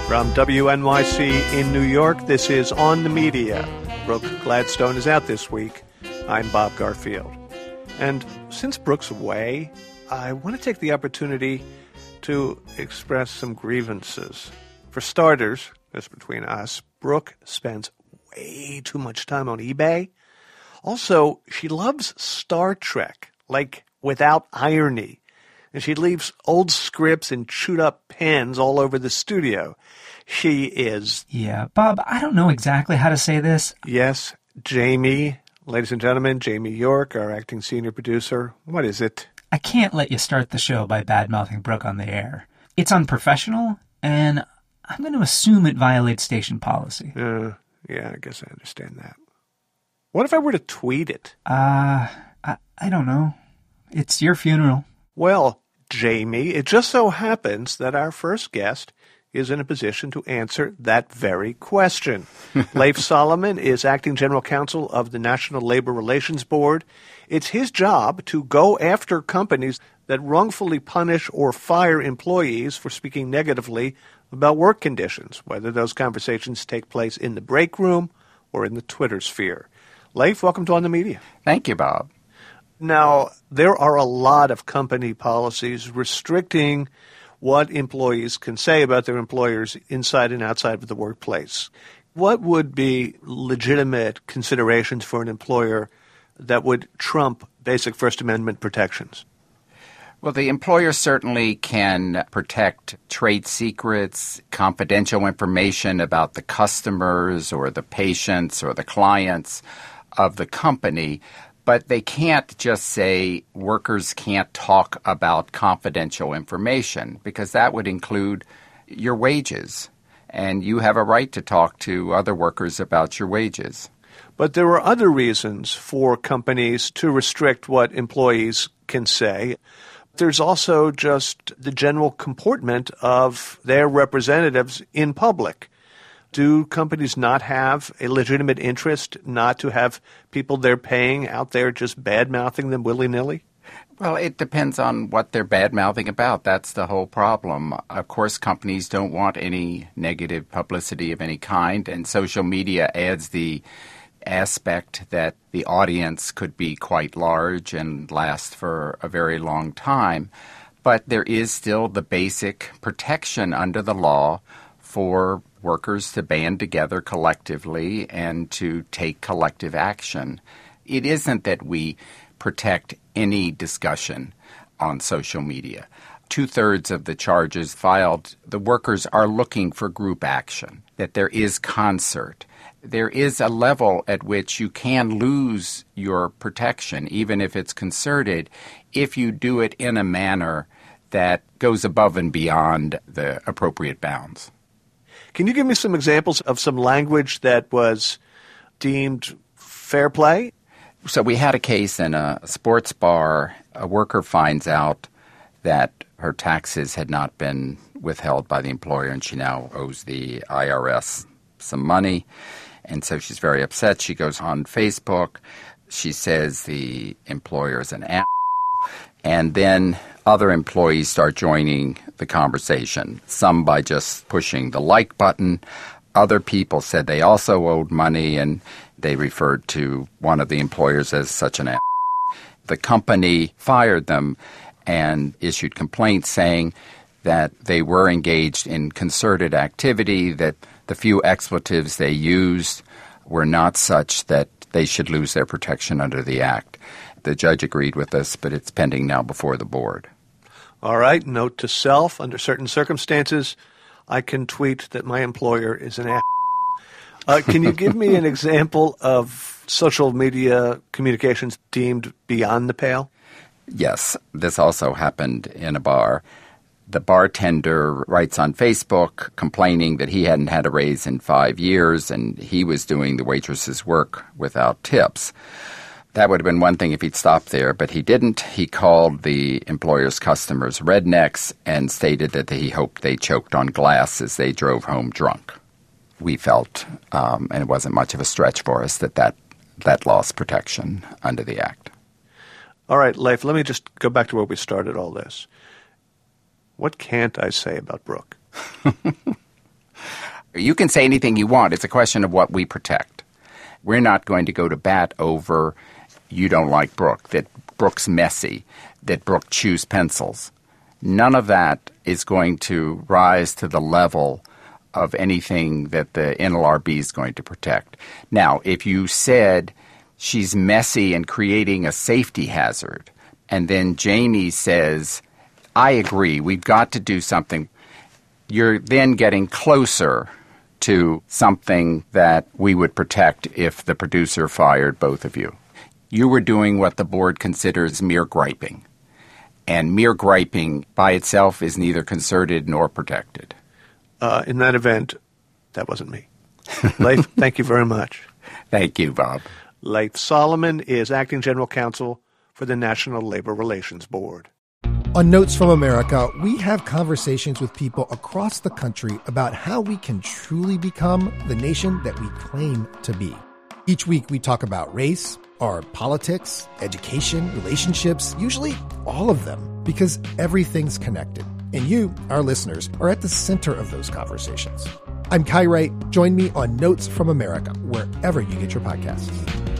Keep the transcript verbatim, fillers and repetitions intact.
From W N Y C in New York, this is On the Media. Brooke Gladstone is out this week. I'm Bob Garfield. And since Brooke's away, I want to take the opportunity to express some grievances. For starters, just between us, Brooke spends way too much time on eBay. Also, she loves Star Trek, like without irony. And she leaves old scripts and chewed-up pens all over the studio. She is... Yeah, Bob, I don't know exactly how to say this. Yes, Jamie. Ladies and gentlemen, Jamie York, our acting senior producer. What is it? I can't let you start the show by bad-mouthing Brooke on the air. It's unprofessional, and I'm going to assume it violates station policy. Uh, yeah, I guess I understand that. What if I were to tweet it? Uh, I, I don't know. It's your funeral. Well, Jamie, it just so happens that our first guest is in a position to answer that very question. Leif Solomon is acting general counsel of the National Labor Relations Board. It's his job to go after companies that wrongfully punish or fire employees for speaking negatively about work conditions, whether those conversations take place in the break room or in the Twitter sphere. Leif, welcome to On the Media. Thank you, Bob. Now, there are a lot of company policies restricting what employees can say about their employers inside and outside of the workplace. What would be legitimate considerations for an employer that would trump basic First Amendment protections? Well, the employer certainly can protect trade secrets, confidential information about the customers or the patients or the clients of the company. But they can't just say workers can't talk about confidential information, because that would include your wages. And you have a right to talk to other workers about your wages. But there are other reasons for companies to restrict what employees can say. There's also just the general comportment of their representatives in public. Do companies not have a legitimate interest not to have people they're paying out there just bad-mouthing them willy-nilly? Well, it depends on what they're bad-mouthing about. That's the whole problem. Of course, companies don't want any negative publicity of any kind, and social media adds the aspect that the audience could be quite large and last for a very long time. But there is still the basic protection under the law for workers to band together collectively and to take collective action. It isn't that we protect any discussion on social media. Two-thirds of the charges filed, the workers are looking for group action, that there is concert. There is a level at which you can lose your protection, even if it's concerted, if you do it in a manner that goes above and beyond the appropriate bounds. Can you give me some examples of some language that was deemed fair play? So we had a case in a sports bar. A worker finds out that her taxes had not been withheld by the employer, and she now owes the I R S some money. And so she's very upset. She goes on Facebook. She says the employer is an ass. And then other employees start joining the conversation, some by just pushing the like button. Other people said they also owed money, and they referred to one of the employers as such an ass. The company fired them and issued complaints saying that they were engaged in concerted activity, that the few expletives they used were not such that they should lose their protection under the Act. The judge agreed with us, but it's pending now before the board. All right. Note to self, under certain circumstances, I can tweet that my employer is an ass. Uh, can you give me an example of social media communications deemed beyond the pale? Yes. This also happened in a bar. The bartender writes on Facebook complaining that he hadn't had a raise in five years and he was doing the waitress's work without tips. That would have been one thing if he'd stopped there, but he didn't. He called the employer's customers rednecks and stated that he hoped they choked on glass as they drove home drunk. We felt, um, and it wasn't much of a stretch for us, that that, that lost protection under the Act. All right, Leif, let me just go back to where we started all this. What can't I say about Brooke? You can say anything you want. It's a question of what we protect. We're not going to go to bat over you don't like Brooke, that Brooke's messy, that Brooke chews pencils. None of that is going to rise to the level of anything that the N L R B is going to protect. Now, if you said she's messy and creating a safety hazard, and then Jamie says, I agree, we've got to do something, you're then getting closer to something that we would protect if the producer fired both of you. You were doing what the board considers mere griping. And mere griping by itself is neither concerted nor protected. Uh, in that event, that wasn't me. Leif, thank you very much. Thank you, Bob. Leif Solomon is Acting General Counsel for the National Labor Relations Board. On Notes from America, we have conversations with people across the country about how we can truly become the nation that we claim to be. Each week, we talk about race, our politics, education, relationships, usually all of them, because everything's connected. And you, our listeners, are at the center of those conversations. I'm Kai Wright. Join me on Notes from America, wherever you get your podcasts.